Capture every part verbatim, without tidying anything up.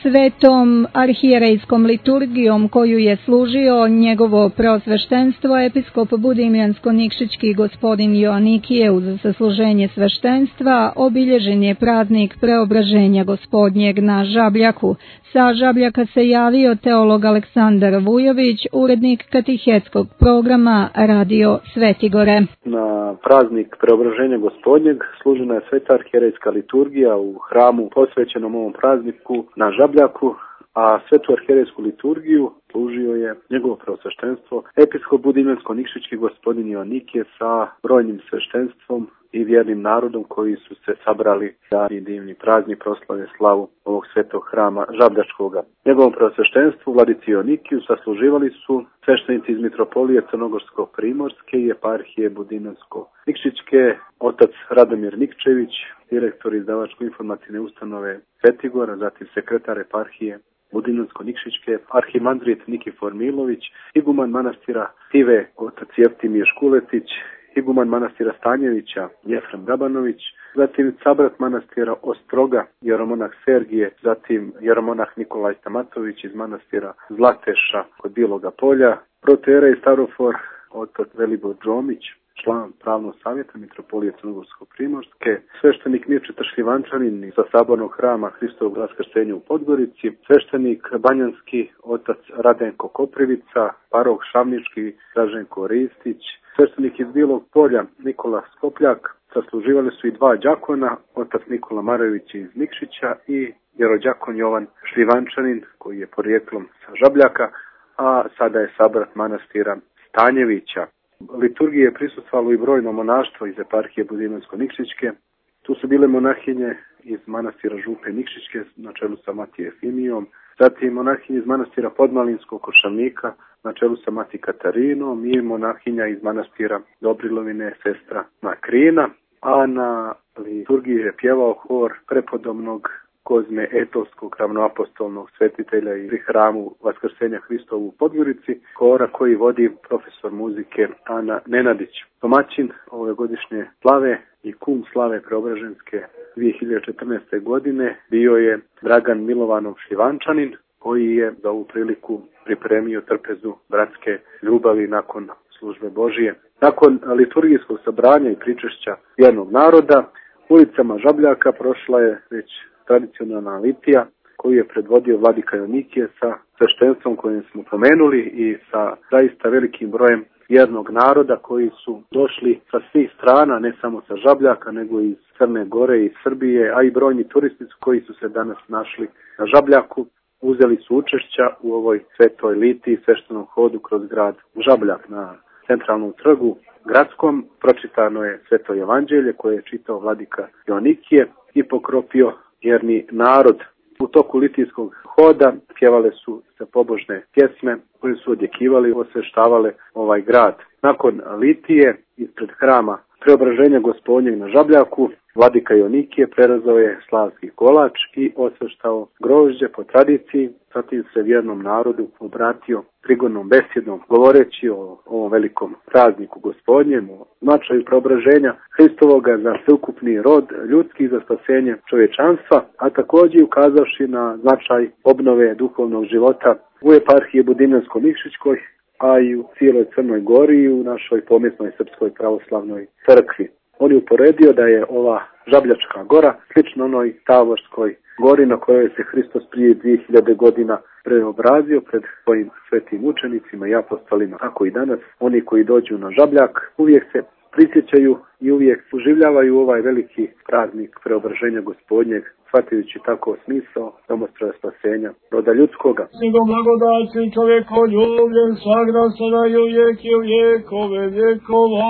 svetom arhijerejskom liturgijom koju je služio njegovo preosveštenstvo episkop Budimljansko-Nikšićki gospodin Joanikije uz sasluženje sveštenstva obilježen je praznik preobraženja gospodnjeg na Žabljaku. Sa Žabljaka se javio teolog Aleksandar Vujović, urednik katehetskog programa Radio Svetigore. Na praznik preobraženja gospodnjeg služena je sveta arhijerejska liturgija u hramu posvećenom ovom prazniku na Žabljaku, a svetu arhijerejsku liturgiju služio je njegovo preosveštenstvo episkop Budimljansko-Nikšićki gospodin Joanikije sa brojnim sveštenstvom i vjernim narodom koji su se sabrali za divni praznik proslave slavu ovog svetog hrama Žabljačkoga. Njegovom preosveštenstvu vladici Joanikiju sasluživali su sveštenici iz mitropolije Crnogorsko-primorske i eparhije Budimljansko-Nikšićke, otac Radomir Nikčević, direktor izdavačko-informativne ustanove Svetigora, zatim sekretar eparhije Budimljansko-Nikšićke, arhimandrit Nikifor Milović, iguman manastira Tive, otac Jeftimije Škuletić, iguman manastira Stanjevića Jefrem Gabanović, zatim sabrat manastira Ostroga jeromonah Sergije, zatim jeromonah Nikolaj Stamatović iz manastira Zlateša kod Bijeloga polja, protoijerej Starofor otac Velibor Đomić, član pravnog savjeta mitropolije Crnogorsko-primorske, sveštenik Mirče Tršljivančanin sa sabornog hrama Hristovog vaskrsenja u Podgorici, sveštenik banjanski otac Radenko Koprivica, parok šavnički Draženko Ristić, sveštenik iz Bijelog polja Nikola Skopljak, sasluživali su i dva đakona, otac Nikola Marović iz Nikšića i jerođakon Jovan Šljivančanin koji je porijeklom sa Žabljaka, a sada je sabrat manastira Stanjevića. Liturgiji je prisustvovalo i brojno monaštvo iz eparhije Budimljansko-Nikšićke. Tu su bile monahinje iz manastira Župe Nikšićke na čelu sa Matije Efimijom, zatim monahinje iz manastira Podmalinskog Košavnika na čelu sa Mati Katarinom i monahinja iz manastira Dobrilovine sestra Makrina, a na liturgiji je pjevao hor prepodobnog Kozme Etolskog ravnoapostolnog svetitelja i pri hramu Vaskrsenja Hristovu u Podgorici, hora koji vodi profesor muzike Ana Nenadić. Domaćin ove godišnje slave i kum slave preobraženske dvije hiljade četrnaeste. godine bio je Dragan Milovanov Šljivančanin, koji je za ovu priliku pripremio trpezu bratske ljubavi nakon službe Božije. Nakon liturgijskog sabranja i pričešća jednog naroda, ulicama Žabljaka prošla je već tradicionalna litija koju je predvodio vladika Joanikije sa sveštenstvom kojim smo pomenuli i sa zaista velikim brojem vjernog naroda koji su došli sa svih strana, ne samo sa Žabljaka, nego i iz Crne Gore i Srbije, a i brojni turisti koji su se danas našli na Žabljaku, uzeli su učešća u ovoj svetoj litiji, sveštenom hodu kroz grad Žabljak. Na centralnom trgu gradskom pročitano je sveto evanđelje koje je čitao vladika Joanikije i pokropio vjerni narod. U toku litijskog hoda pjevale su se pobožne pjesme koje su odjekivali, osveštavale ovaj grad. Nakon litije ispred hrama preobraženja gospodnjeg na Žabljaku, vladika Joanikije prerezao je slavski kolač i osveštao grožđe po tradiciji, zatim se vjernom narodu obratio prigodnom besjedom, govoreći o ovom velikom prazniku gospodnjem, o značaju preobraženja Hristovoga za sveukupni rod ljudski, za spasenje čovječanstva, a također ukazavši na značaj obnove duhovnog života u eparhiji Budimljansko-Nikšićkoj, a i u cijeloj Crnoj Gori i u našoj pomjesnoj Srpskoj pravoslavnoj crkvi. On je uporedio da je ova Žabljačka gora slično onoj Tavorskoj gori na kojoj se Hristos prije dvije hiljade godina preobrazio pred svojim svetim učenicima i apostolima. Tako i danas oni koji dođu na Žabljak uvijek se prisjećaju i uvijek uživljavaju ovaj veliki praznik preobraženja gospodnjeg, shvatajući tako smisao domostroja spasenja roda ljudskoga. Nego blagodaci čovjeko ljubljen, svagda sada i uvijek i uvijekove vjekova.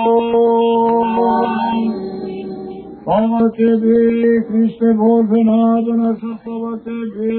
Slava tebi, Hriste Bože, nada naša, slava tebi.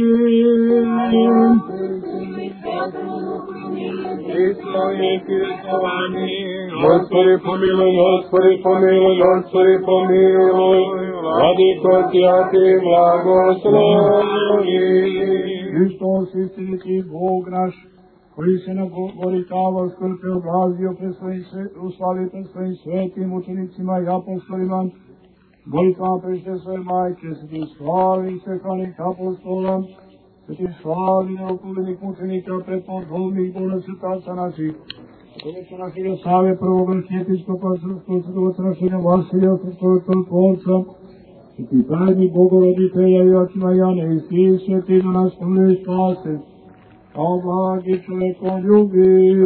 Hristo je Hristovani, Gospodi pomiluj, Gospodi pomiluj, Gospodi pomiluj, Vladiko ti, a ti blagoslovi. Hristos istinski Bog naš, koji se na gori Tavorskoj preobrazio pred svojim uslavi pred svojim svetim učenicima i apostolima, molitva prešte svoje majke, se ti slavi svehlanih apostola, Sveti slavni neokulenih mučenika, prepodobnih bolesitaca naših, Koleća našega Save, prvog arhijepiskopa srpskog srpskog našega Vasilija, srpskog tolkovca, sveti tajni bogoroditelja Joakima Jane i svih sveti da nas pomne i spase, a blagi čovekom ljubi.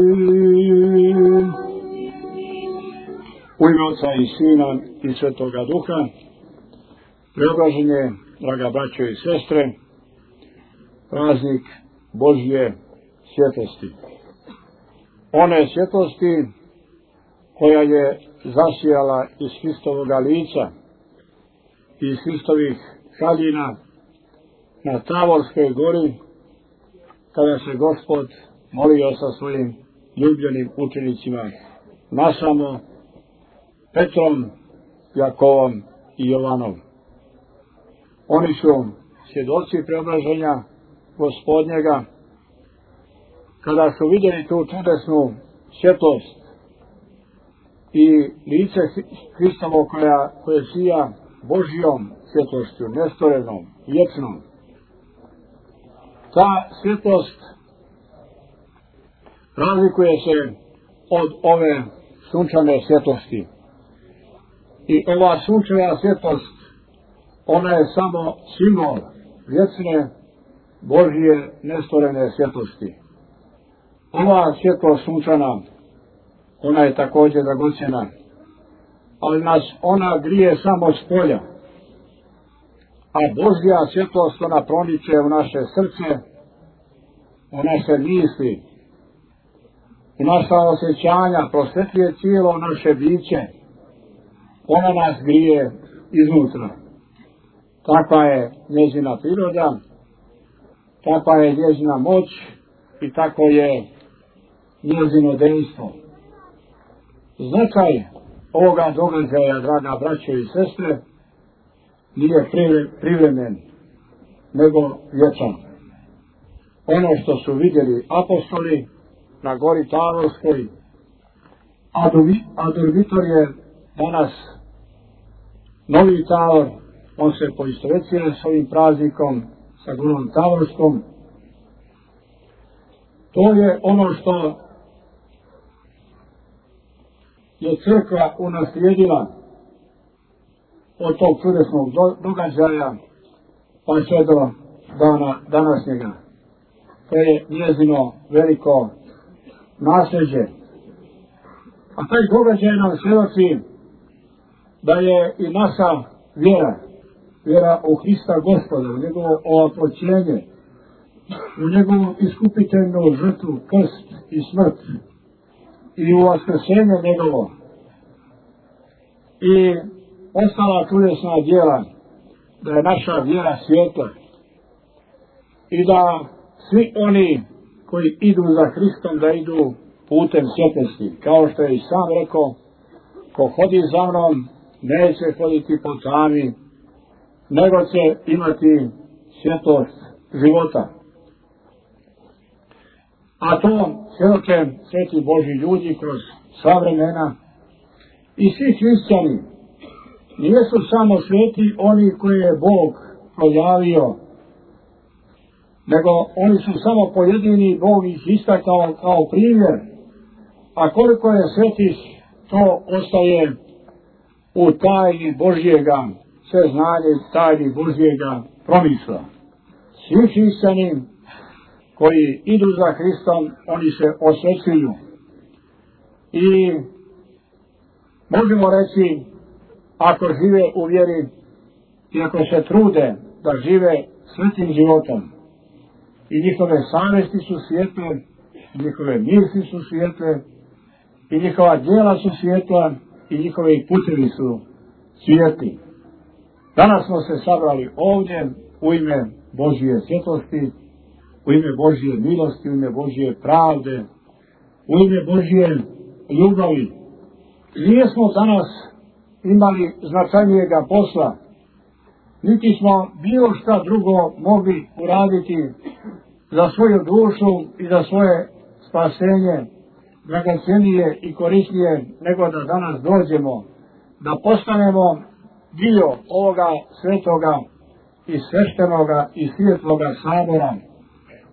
U ime Oca i Sina i Svetoga Duha, preoblažen je, draga braćo i sestre, praznik Božje svjetlosti. One svjetlosti koja je zasijala iz Hristovoga lica i iz Hristovih haljina na Tavorskoj gori, kada se Gospod molio sa svojim ljubljenim učenicima, nasamo Petrom, Jakovom i Jovanom. Oni su svjedoci preobraženja Gospodnjega, kada su vidjeli tu čudesnu svjetlost i lice Hristovo koja, koje sija Božjom svjetlošću, nestvorenom, vječnom. Ta svjetlost razlikuje se od ove sunčane svjetlosti. I ova sunčana svjetlost, ona je samo simbol vječne Božje nestvorene svjetlosti. Ova svjetlost sunčana, ona je također dragocjena, ali nas ona grije samo s polja. A Božja svjetlost, ona proniče u naše srce, u naše misli, u naša osjećanja, prosvetljuje cijelo naše biće. Ona nas grije iznutra. Takva je njezina priroda, takva je njezina moć i tako je njezino dejstvo. Značaj ovoga događaja, draga braćo i sestre, nije privremen, nego vječan. Ono što su vidjeli apostoli na gori Tavorskoj, Adurvitor je danas novi Tavor, on se poistovjećuje s ovim praznikom, sa gorom Tavorskom. To je ono što je crkva unaslijedila od tog čudesnog događaja pa sve do dana današnjega. To je njezino veliko nasljeđe. A taj događaj nam svjedoči da je i naša vjera, vjera u Hrista Gospoda, u njegovo oproćenje, u njegovu iskupiteljnu žrtvu, krst i smrt i u vaskrsenje njegovo i ostala čudesna djela, da je naša vjera svjetla i da svi oni koji idu za Hristom da idu putem svjetlosti, kao što je i sam rekao, ko hodi za mnom neće hoditi po tami, nego će imati svjetlost života. A to svjedoče sveti Božji ljudi kroz sva vremena i svi hrišćani. Nisu samo sveti oni koje je Bog projavio, nego oni su samo pojedini, Bog ih istakao kao primjer. A koliko je svetih, to ostaje u tajni Božjega, sve znanje tajni Božjega promisla. Svi hrišćani koji idu za Hristom, oni se osvećuju. I možemo reći, ako žive u vjeri i ako se trude da žive svetim životom, i njihove savjesti su svijetle, njihove misli su svijetle, i njihova djela su svijetla, i njihovi putevi su svijetli. Danas smo se sabrali ovdje u ime Božje svjetlosti, u ime Božje milosti, u ime Božje pravde, u ime Božje ljubavi. Nijesmo danas imali značajnijega posla, niti smo bilo šta drugo mogli uraditi za svoju dušu i za svoje spasenje, dragocjenije i korisnije nego da danas dođemo, da postanemo dio ovoga svetoga i sveštenoga i svjetloga sabora,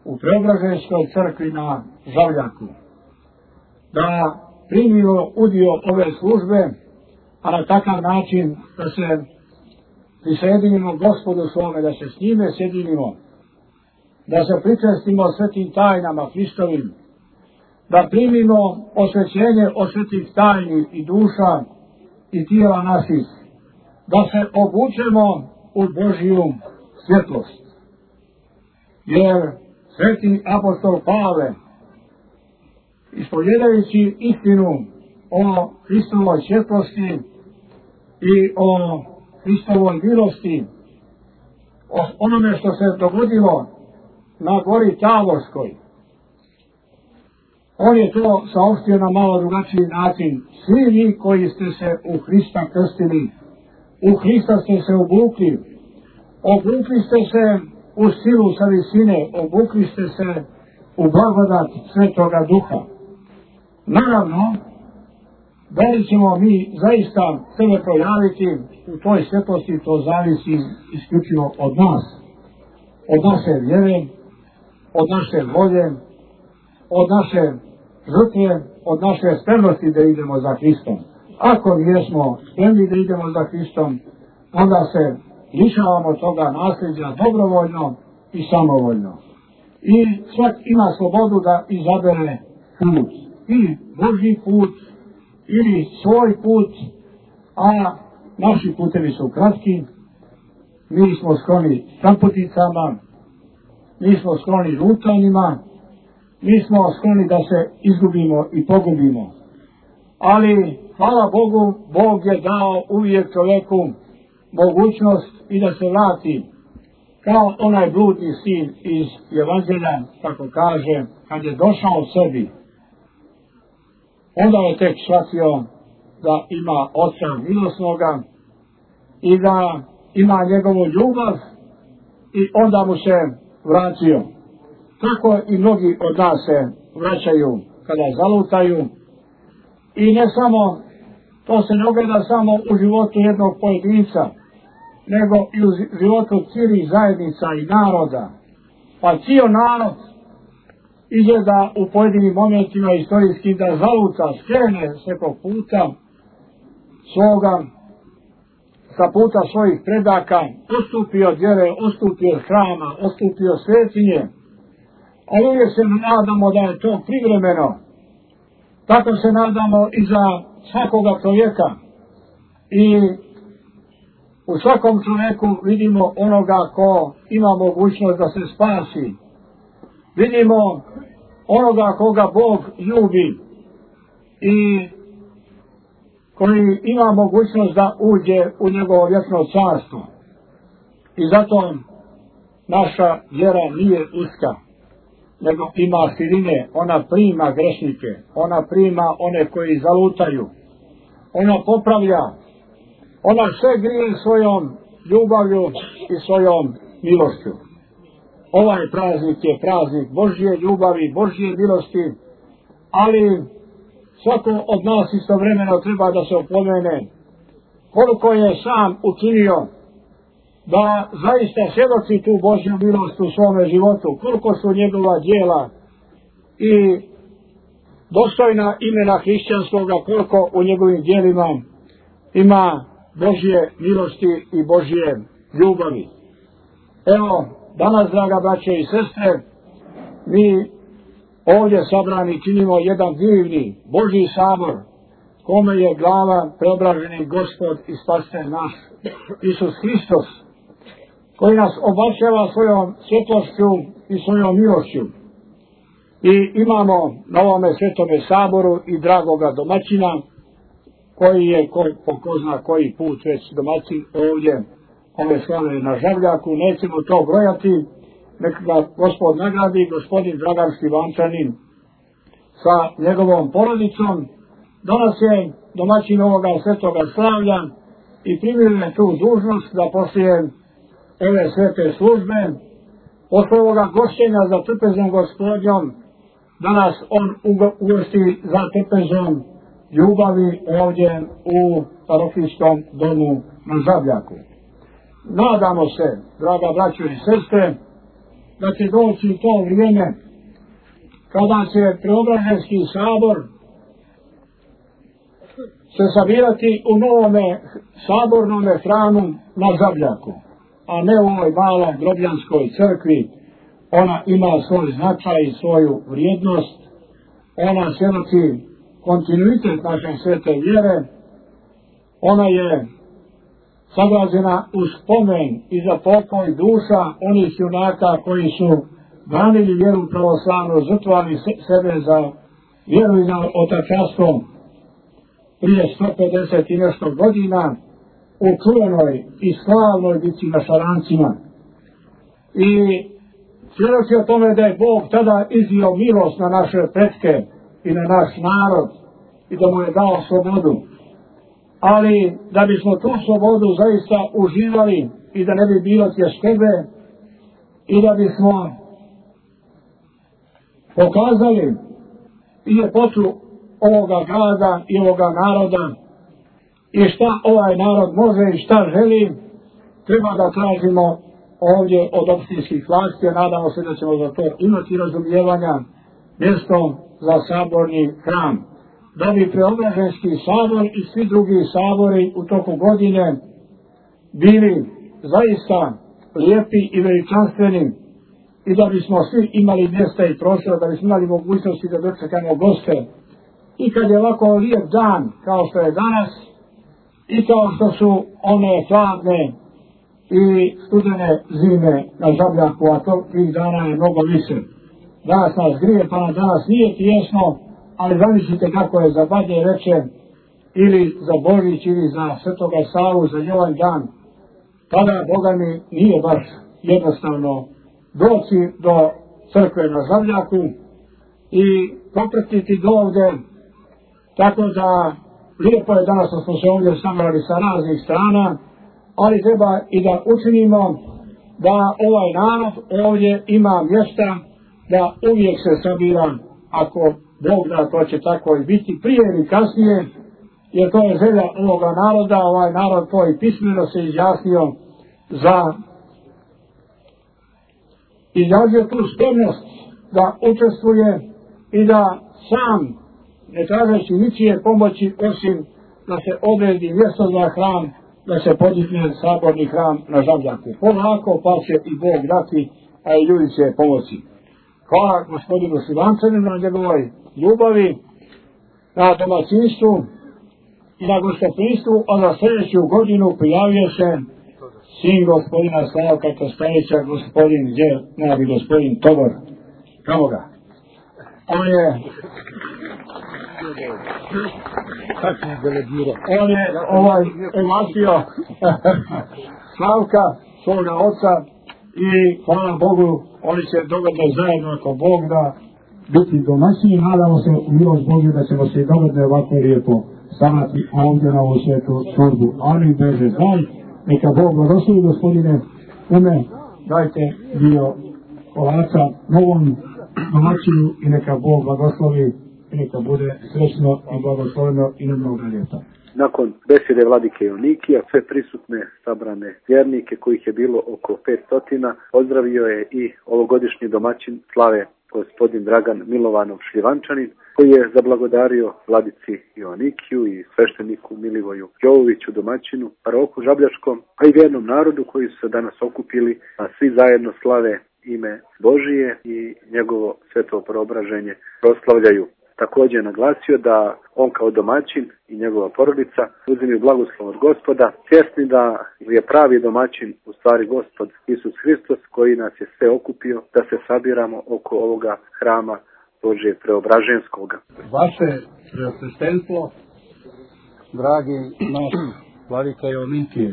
u Preobraženskoj crkvi na Žavljaku, da primimo udio ove službe, a na takav način da se prisjedinimo Gospodu svome, da se s njime sjedinimo, da se pričestimo svetim tajnama Hristovim, da primimo osvećenje od svetih tajni i duša i tijela naših, da se obučemo u Božju svjetlost. Jer sveti apostol Pavle, ispovjedajući istinu o Hristovoj svjetlosti i o Hristovoj milosti, o onome što se dogodilo na gori Tavorskoj, on je to saopštio na malo drugačiji način. Svi vi koji ste se u Hrista krstili, u Hrista ste se obukli, obukli ste se u silu sa visine, obukli ste se u blagodat Svetoga Duha. Naravno, da li ćemo mi zaista sebe projaviti u toj svjetlosti, to zavisi isključivo od nas, od naše vjere, od naše volje, od naše žrtve, od naše spremnosti da idemo za Hristom. Ako nismo spremni da idemo za Hristom, onda se lišavamo toga nasljeđa dobrovoljno i samovoljno. I svak ima slobodu da izabere put. I Božji put, ili svoj put, a naši putevi su kratki, mi smo skloni stranputicama, mi smo skloni lutanjima, mi smo skloni da se izgubimo i pogubimo. Ali, hvala Bogu, Bog je dao uvijek čovjeku mogućnost i da se vrati, kao onaj bludni sin iz Evanđelja, kako kaže, kad je došao sebi, onda je tek shvatio da ima Oca milosnoga i da ima njegovu ljubav i onda mu se vratio. Tako i mnogi od nas se vraćaju kada zalutaju i ne samo, to se ne ogleda samo u životu jednog pojedinca, nego i u životu cijelih zajednica i naroda. Pa cijel narod izgleda u pojedinim momentima istorijskim da zaluta, skrene s nekog puta svoga, sa puta svojih predaka, odstupi od vjere, odstupi od hrama, odstupi od svetinje, ali uvijek se nadamo da je to privremeno. Tako se nadamo i za svakoga čovjeka. I u svakom čovjeku vidimo onoga ko ima mogućnost da se spasi. Vidimo onoga koga Bog ljubi i koji ima mogućnost da uđe u njegovo vječno carstvo. I zato naša vjera nije uska, nego ima širine, ona prima grešnike, ona prima one koji zalutaju, ona popravlja, ona sve grije svojom ljubavlju i svojom milošću. Ovaj praznik je praznik Božje ljubavi, Božje milosti, ali svako od nas istovremeno treba da se opomene koliko je sam učinio da zaista svjedoči tu Božju milost u svome životu, koliko su njegova djela i dostojna imena hrišćanskoga, koliko u njegovim djelima ima Božje milosti i Božje ljubavi. Evo, danas, draga braće i sestre, mi ovdje sabrani činimo jedan divni Božji sabor, kome je glava preobraženi Gospod i Spasitelj naš, Isus Hristos, koji nas obačava svojom svjetlošću i svojom milošću. I imamo na ovome svetome saboru i dragoga domaćina, koji je ko, po ko zna koji put već domaćin ovdje ove slave na Žavljaku. Nećemo to brojati, neka ga Gospod nagradi, gospodin Draganski Vančanin sa njegovom porodicom. Danas je domaćin ovoga svetoga slavlja i primio je tu dužnost da poslije ove svete službe, posle ovoga gošćenja za trpezom Gospodnjom, danas on ugosti za trpezom ljubavi ovdje u parohijskom domu na Žavljaku. Nadamo se, draga braćo i sestre, da će doći to vrijeme kada će Preobraženski sabor se sabirati u novome sabornome hramu na Žabljaku, a ne u ovoj maloj grobljanskoj crkvi. Ona ima svoj značaj i svoju vrijednost, ona svjedoči kontinuitet naše svete vjere, ona je sagrađena u spomen i za pokoj duša onih junaka koji su branili vjeru pravoslavnu, žrtvovali sebe za vjeru i za otačanstvo prije sto pedeset i nešto godina u čuvenoj i slavnoj bitci na Šarancima. I svjedoči o tome da je Bog tada izlio milost na naše pretke i na naš narod i da mu je dao slobodu. Ali da bismo tu slobodu zaista uživali i da ne bi bilo tjeskebe i da bismo pokazali i ljepotu ovoga grada i ovoga naroda i šta ovaj narod može i šta želi, treba da tražimo ovdje od opštinskih vlasti, a nadamo se da ćemo za to imati razumijevanja, mjesto za saborni hram. Da bi Preobraženski sabor i svi drugi sabori u toku godine bili zaista lijepi i veličanstveni i da bismo svi imali mjesta i prostora, da bismo imali mogućnosti da dočekamo goste. I kad je ovako lijep dan kao što je danas i kao što su one hladne i studene zime na Žabljaku, a to tih dana je mnogo više. Danas nas grije, pa nam danas nije tijesno, ali zamislite kako je za Badnje veče ili za Božić ili za Svetoga Savu, za ovaj dan. Tada, Boga mi, nije baš jednostavno doći do crkve na Žabljaku i popratiti do ovde. Tako da, lijepo je danas što smo se ovdje sabrali sa raznih strana, ali treba i da učinimo da ovaj narod ovdje ima mjesta, da uvijek se sabira, ako Bog da, to će tako i biti prije ili kasnije, jer to je želja ovoga naroda. Ovaj narod to i pismeno se izjasnio za izjavio tu spremnost da učestvuje i da sam, ne tražeći ničije pomoći, osim da se odredi mjesto za hram, da se podigne saborni hram na Žabljaku. Polako, pa će i Bog dati, a i ljudi će pomoći. Hvala gospodinu Sivančaninu na njegovoj ljubavi, na domaćinstvu i na gostoprinstvu, a za sljedeću godinu prijavio se sin gospodina Slavka Kostajića, gospodin Đer, nabi gospodin Tobor. Kamo ga? On je on je ovaj ovlastio Slavka, svoga oca, i hvala Bogu, oni će dogodno zajedno, ako Bog da, biti domaćini. Nadamo se u milost Božju da ćemo se i dogodno ovako lijepo stavati ovdje na ovu svetu službu. Amin, Bože, daj, neka Bog blagoslovi, gospodine, ume, dajte dio ovaca novom domaćinu i neka Bog blagoslovi i neka bude srećno i blagosloveno i na mnogo ljeta. Nakon besede vladike Joanikija, sve prisutne sabrane vjernike, kojih je bilo oko petsto, pozdravio je i ovogodišnji domaćin slave, gospodin Dragan Milovanov Šljivančanin, koji je zablagodario vladici Joanikiju i svešteniku Milivoju Jovoviću, domaćinu, parohu Žabljačkom, a i vjernom narodu koji su se danas okupili, a svi zajedno slave ime Božije i njegovo sveto preobraženje proslavljaju. Također je naglasio da on kao domaćin i njegova porodica uzimaju blagoslov od Gospoda, svjesni da je pravi domaćin u stvari Gospod Isus Hristos, koji nas je sve okupio da se sabiramo oko ovoga hrama Božije preobraženskoga. Vaše preosveštenstvo, dragi naš vladika Joanikije,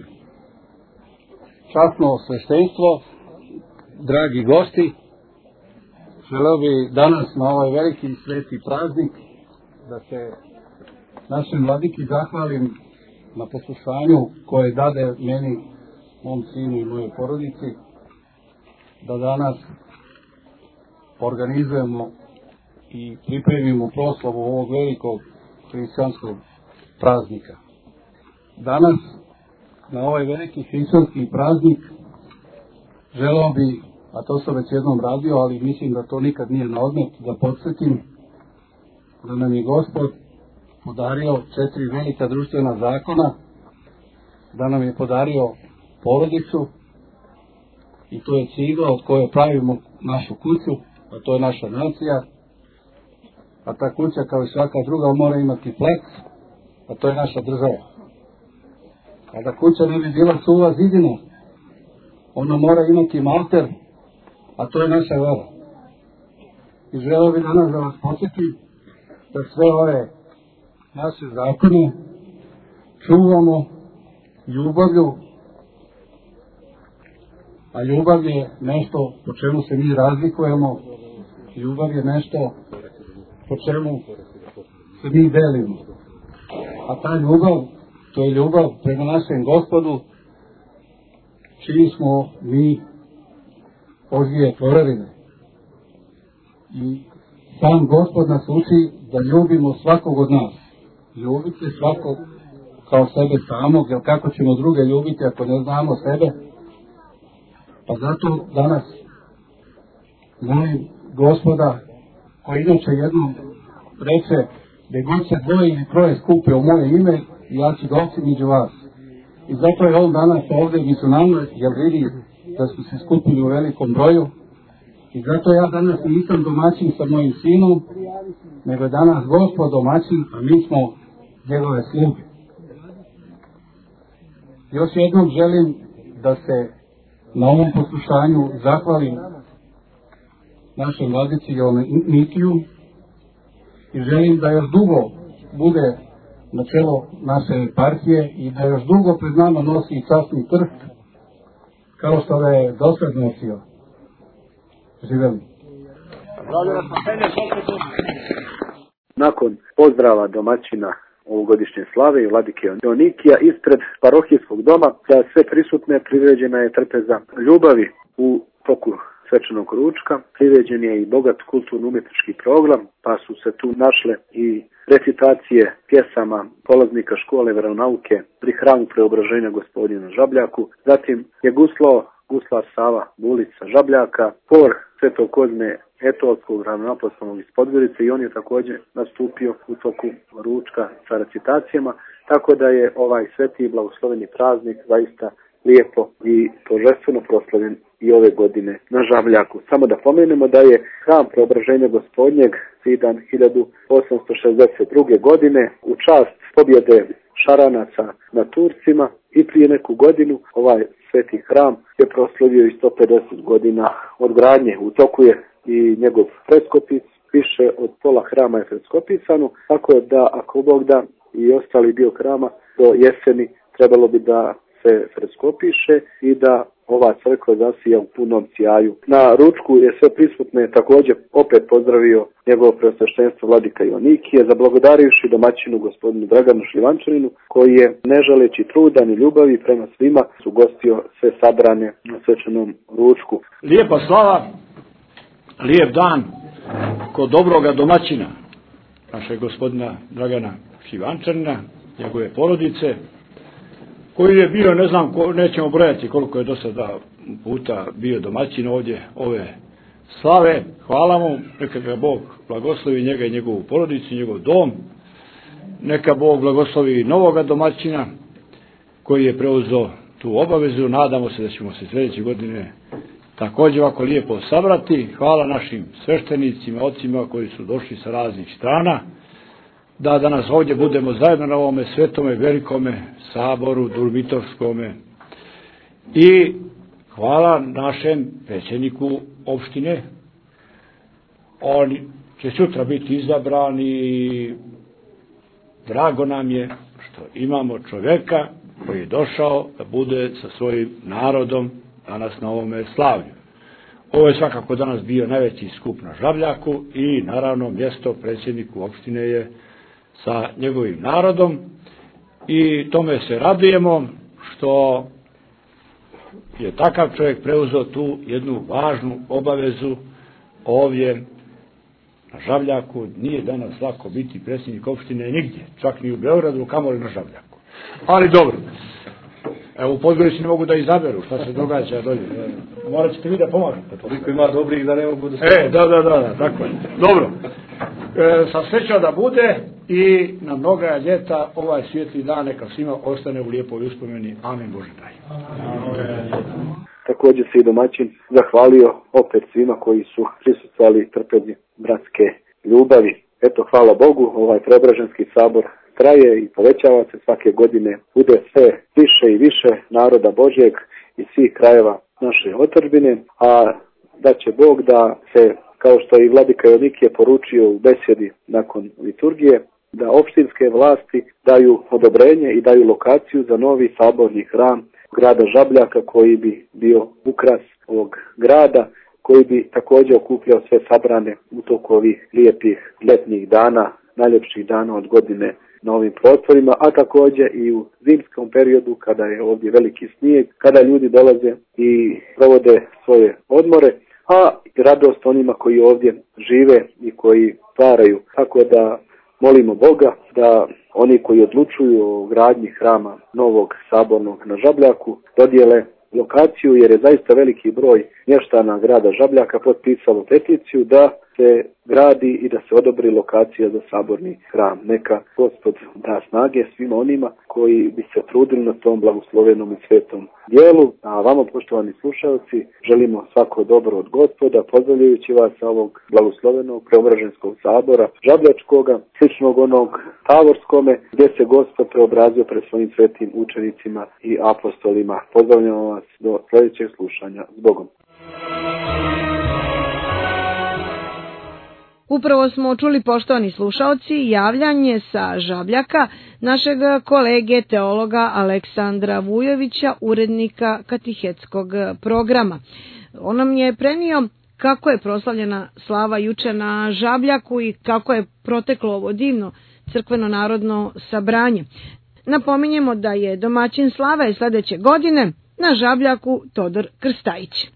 časno sveštenstvo, dragi gosti, želeo bi danas na ovaj veliki sveti praznik da se našem vladiki zahvalim na poslušanju koje dade meni, mom sinu i mojoj porodici, da danas organizujemo i pripremimo proslavu ovog velikog hrišćanskog praznika. Danas, na ovaj veliki hrišćanski praznik, želeo bi, a to sam već jednom radio, ali mislim da to nikad nije na odmet, da podsjetim da nam je Gospod podario četiri velika društvena zakona, da nam je podario porodicu, i to je cigla od koje pravimo našu kuću, a to je naša nacija, a ta kuća kao i svaka druga mora imati plac, a to je naša država. A da kuća ne bi bila suva zidina, ona mora imati malter, a to je naša vera. I želeo bi danas da vas podsjetim da sve ove naše zakone čuvamo ljubavlju, a ljubav je nešto po čemu se mi razlikujemo, ljubav je nešto po čemu se mi delimo. A ta ljubav, to je ljubav prema našem Gospodu, čiji smo mi Božje tvorevine. I sam Gospod nas uči da ljubimo svakog od nas. Ljubite svakog kao sebe samog, jer kako ćemo druge ljubiti ako ne znamo sebe? Pa zato danas molim Gospoda, koji inače jednom reče, da god se dvoje ili troje skupe u moje ime, ja ću doći među vas. I zato je on danas ovdje među nama, jer vidi da smo se skupili u velikom broju. I zato ja danas nisam domaćin sa mojim sinom, nego je danas Gospod domaćin, a mi smo njegove sluge. Još jednom želim da se na ovom poslušanju zahvalim našoj vladici Jonikiju i želim da još dugo bude na čelo naše partije i da još dugo pred nama nosi časni krst kao što ga je dosad nosio. Živjeli. Nakon pozdrava domaćina ovogodišnje slave i vladike Jonikija ispred parohijskog doma za sve prisutne priređena je trpeza ljubavi u toku svečanog ručka. Priređen je i bogat kulturno-umjetnički program, pa su se tu našle i recitacije pjesama polaznika škole veronauke pri hramu Preobraženja Gospodina Žabljaku. Zatim je guslao guslar Sava Bulić sa Žabljaka, por Svetog Kozme Etolskog ravnoapostolnog iz Podgorice i on je također nastupio u toku ručka sa recitacijama, tako da je ovaj sveti i blagosloveni praznik zaista lijepo i торжествено proslavljen i ove godine na Žabljaku. Samo da pomenemo da je hram Preobraženja Gospodnjeg zidan hiljadu osamsto šezdeset druge. godine u čast pobjede Šaranaca na Turcima i prije neku godinu ovaj sveti hram je proslavio i sto pedeset godina od gradnje. U toku je i njegov freskopis, više od pola hrama je freskopisano, tako da ako Bog da i ostali dio hrama do jeseni trebalo bi da se freskopiše i da ova crkva zasija u punom sjaju. Na ručku je sve prisutne također opet pozdravio njegovo preosveštenstvo vladika Jonikije, zablagodarivši domaćinu gospodinu Draganu Šljivančaninu, koji je ne žaleći truda ni ljubavi prema svima ugostio sve sabrane na svečanom ručku. Lijepa slava, lijep dan kod dobroga domaćina, našeg gospodina Dragana Šljivančanina, njegove porodice, koji je bio, ne znam, nećemo brojati koliko je do sada puta bio domaćin ovdje ove slave. Hvala mu, neka ga Bog blagoslovi njega i njegovu porodicu, njegov dom. Neka Bog blagoslovi novoga domaćina koji je preuzeo tu obavezu. Nadamo se da ćemo se sljedeće godine također ovako lijepo sabrati. Hvala našim sveštenicima, ocima koji su došli sa raznih strana, da danas ovdje budemo zajedno na ovome svetome velikome saboru Durmitovskome. I hvala našem predsjedniku opštine. On će sutra biti izabran i drago nam je što imamo čovjeka koji je došao da bude sa svojim narodom danas na ovome slavlju. Ovo je svakako danas bio najveći skup na Žabljaku i naravno mjesto predsjedniku opštine je sa njegovim narodom i tome se radujemo što je takav čovjek preuzeo tu jednu važnu obavezu ovdje na Žabljaku. Nije danas lako biti predsjednik opštine nigdje, čak ni u Beogradu, kamoli na Žabljaku. Ali dobro, Evo u Podgorici ne mogu da izaberu šta se događa dolje. Morat ćete vi da pomagate. Toliko ima dobrih da ne mogu da se... E, da, da, da, da, tako je. Dobro. E, sa sreća da bude i na mnoga ljeta ovaj svijetli dan neka svima ostane u lijepoj uspomeni. Amin Bože daj. Također se i domaćin zahvalio opet svima koji su prisustvovali trpezi bratske ljubavi. Eto, hvala Bogu, ovaj Preobraženski sabor traje i povećava se svake godine, bude sve više i više naroda Božjeg iz svih krajeva naše otadžbine, a da će Bog da se, kao što je i vladika Joanikije poručio u besedi nakon liturgije, da opštinske vlasti daju odobrenje i daju lokaciju za novi saborni hram grada Žabljaka koji bi bio ukras ovog grada, koji bi također okupljao sve sabrane u toku ovih lijepih ljetnih dana, najljepših dana od godine na ovim prostorima, a također i u zimskom periodu kada je ovdje veliki snijeg, kada ljudi dolaze i provode svoje odmore, a radost onima koji ovdje žive i koji stvaraju. Tako da molimo Boga da oni koji odlučuju o gradnji hrama novog sabornog na Žabljaku dodijele lokaciju, jer je zaista veliki broj mještana grada Žabljaka potpisalo peticiju da se gradi i da se odobri lokacija za saborni hram. Neka Gospod da snage svima onima koji bi se trudili na tom blagoslovenom i svetom dijelu. A vama, poštovani slušalci, želimo svako dobro od Gospoda, pozdravljajući vas sa ovog blagoslovenog Preobraženskog sabora Žabljačkoga, sličnog onog Tavorskome, gdje se Gospod preobrazio pred svojim svetim učenicima i apostolima. Pozdravljamo vas do sljedećeg slušanja. S Bogom. Upravo smo čuli, poštovani slušaoci, javljanje sa Žabljaka našeg kolege teologa Aleksandra Vujovića, urednika katehetskog programa. On nam je prenio kako je proslavljena slava juče na Žabljaku i kako je proteklo ovo divno crkveno-narodno sabranje. Napominjemo da je domaćin slave sljedeće godine na Žabljaku Todor Krstajić.